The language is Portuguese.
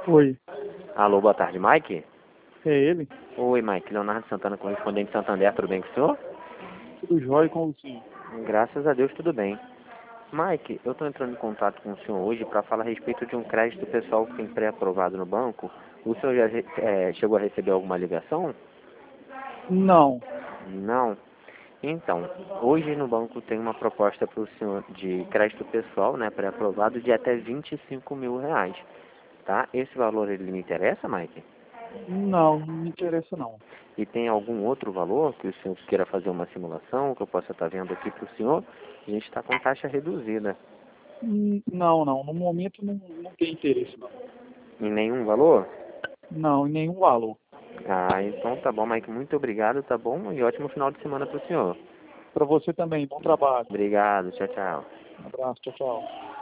Oi, Alô, boa tarde, Mike? é ele? Oi, Mike. Leonardo Santana, correspondente de Santander, tudo bem com o senhor? Tudo jóia com você? Graças a Deus, tudo bem. Mike, eu estou entrando em contato com o senhor hoje para falar a respeito de um crédito pessoal que tem pré-aprovado no banco. O senhor já chegou a receber alguma ligação? Não. Não? Então, hoje no banco tem uma proposta para o senhor de crédito pessoal, né, pré-aprovado de até R$ 25.000, tá? Esse valor ele lhe interessa, Mike? Não, não me interessa não. E tem algum outro valor que o senhor queira fazer uma simulação, que eu possa estar vendo aqui para o senhor? A gente está com taxa reduzida. Não, não. No momento não tem interesse não. Em nenhum valor? Não, em nenhum valor. Ah, então tá bom, Mike. Muito obrigado, tá bom? E ótimo final de semana para o senhor. Para você também, bom trabalho. Obrigado, tchau, tchau. Um abraço, tchau, tchau.